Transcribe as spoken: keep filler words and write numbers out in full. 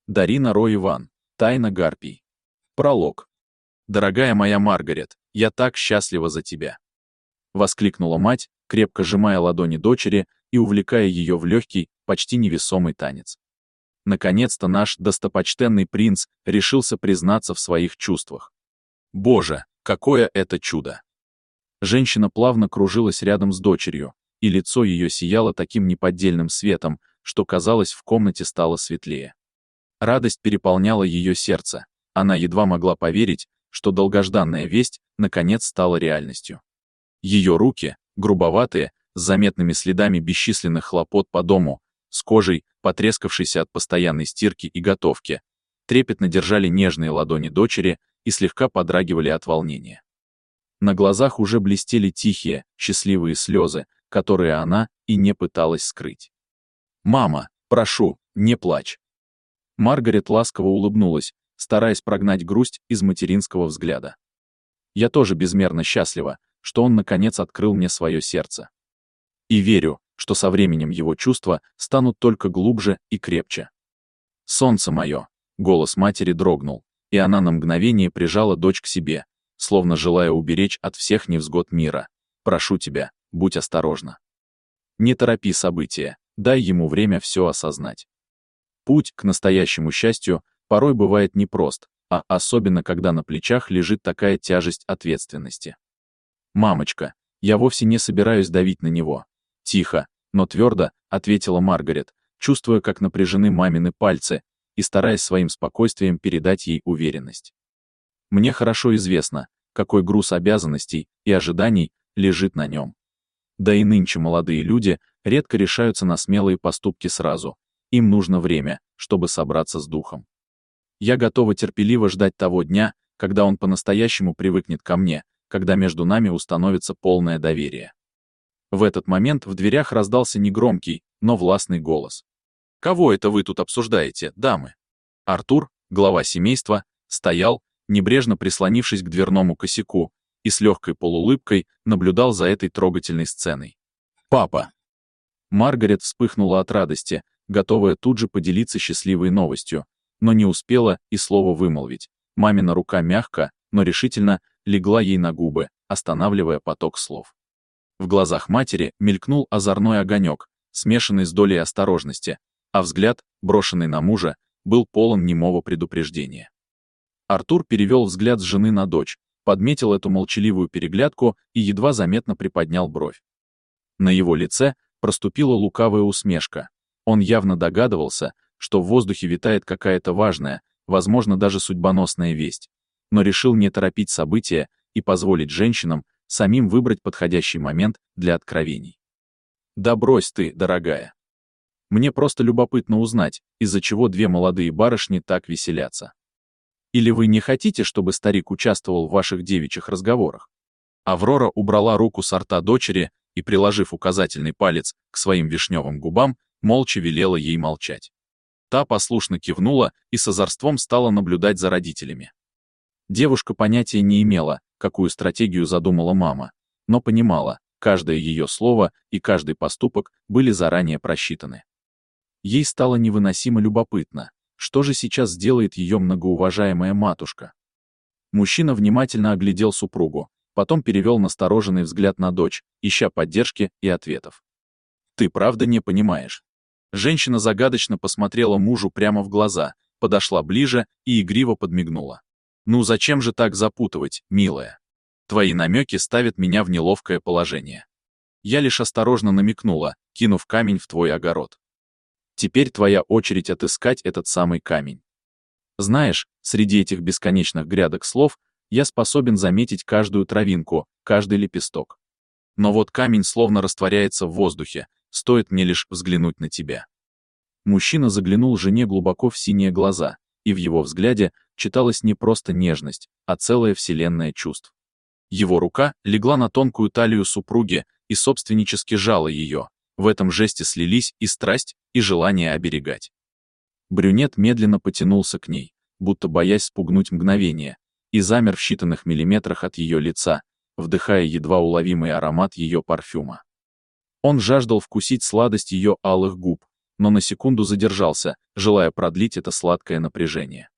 Дарина Ро Иван. Тайна Гарпий. Пролог. «Дорогая моя Маргарет, я так счастлива за тебя!» Воскликнула мать, крепко сжимая ладони дочери и увлекая ее в легкий, почти невесомый танец. Наконец-то наш достопочтенный принц решился признаться в своих чувствах. Боже, какое это чудо! Женщина плавно кружилась рядом с дочерью, и лицо ее сияло таким неподдельным светом, что, казалось, в комнате стало светлее. Радость переполняла ее сердце. Она едва могла поверить, что долгожданная весть наконец стала реальностью. Ее руки, грубоватые, с заметными следами бесчисленных хлопот по дому, с кожей, потрескавшейся от постоянной стирки и готовки, трепетно держали нежные ладони дочери и слегка подрагивали от волнения. На глазах уже блестели тихие, счастливые слезы, которые она и не пыталась скрыть. «Мама, прошу, не плачь!» Маргарет ласково улыбнулась, стараясь прогнать грусть из материнского взгляда. «Я тоже безмерно счастлива, что он наконец открыл мне свое сердце. И верю, что со временем его чувства станут только глубже и крепче. Солнце мое!» Голос матери дрогнул, и она на мгновение прижала дочь к себе, словно желая уберечь от всех невзгод мира. «Прошу тебя, будь осторожна. Не торопи события, дай ему время все осознать. Путь к настоящему счастью порой бывает непрост, а особенно когда на плечах лежит такая тяжесть ответственности. «Мамочка, я вовсе не собираюсь давить на него», — тихо, но твердо ответила Маргарет, чувствуя, как напряжены мамины пальцы, и стараясь своим спокойствием передать ей уверенность. «Мне хорошо известно, какой груз обязанностей и ожиданий лежит на нем. Да и нынче молодые люди редко решаются на смелые поступки сразу. Им нужно время, чтобы собраться с духом. Я готова терпеливо ждать того дня, когда он по-настоящему привыкнет ко мне, когда между нами установится полное доверие». В этот момент в дверях раздался негромкий, но властный голос. «Кого это вы тут обсуждаете, дамы?» Артур, глава семейства, стоял, небрежно прислонившись к дверному косяку, и с легкой полуулыбкой наблюдал за этой трогательной сценой. «Папа!» Маргарет вспыхнула от радости, готовая тут же поделиться счастливой новостью, но не успела и слова вымолвить. Мамина рука мягко, но решительно легла ей на губы, останавливая поток слов. В глазах матери мелькнул озорной огонек, смешанный с долей осторожности, а взгляд, брошенный на мужа, был полон немого предупреждения. Артур перевел взгляд с жены на дочь, подметил эту молчаливую переглядку и едва заметно приподнял бровь. На его лице проступила лукавая усмешка. Он явно догадывался, что в воздухе витает какая-то важная, возможно, даже судьбоносная весть, но решил не торопить события и позволить женщинам самим выбрать подходящий момент для откровений. «Да брось ты, дорогая. Мне просто любопытно узнать, из-за чего две молодые барышни так веселятся. Или вы не хотите, чтобы старик участвовал в ваших девичьих разговорах?» Аврора убрала руку с рта дочери и, приложив указательный палец к своим вишневым губам, молча велела ей молчать. Та послушно кивнула и с озорством стала наблюдать за родителями. Девушка понятия не имела, какую стратегию задумала мама, но понимала, каждое ее слово и каждый поступок были заранее просчитаны. Ей стало невыносимо любопытно, что же сейчас сделает ее многоуважаемая матушка. Мужчина внимательно оглядел супругу, потом перевел настороженный взгляд на дочь, ища поддержки и ответов. «Ты правда не понимаешь?» Женщина загадочно посмотрела мужу прямо в глаза, подошла ближе и игриво подмигнула. «Ну зачем же так запутывать, милая? Твои намеки ставят меня в неловкое положение. Я лишь осторожно намекнула, кинув камень в твой огород. Теперь твоя очередь отыскать этот самый камень. Знаешь, среди этих бесконечных грядок слов я способен заметить каждую травинку, каждый лепесток. Но вот камень словно растворяется в воздухе, стоит мне лишь взглянуть на тебя». Мужчина заглянул жене глубоко в синие глаза, и в его взгляде читалась не просто нежность, а целая вселенная чувств. Его рука легла на тонкую талию супруги и собственнически жала ее. В этом жесте слились и страсть, и желание оберегать. Брюнет медленно потянулся к ней, будто боясь спугнуть мгновение, и замер в считанных миллиметрах от ее лица, вдыхая едва уловимый аромат ее парфюма. Он жаждал вкусить сладость ее алых губ, но на секунду задержался, желая продлить это сладкое напряжение.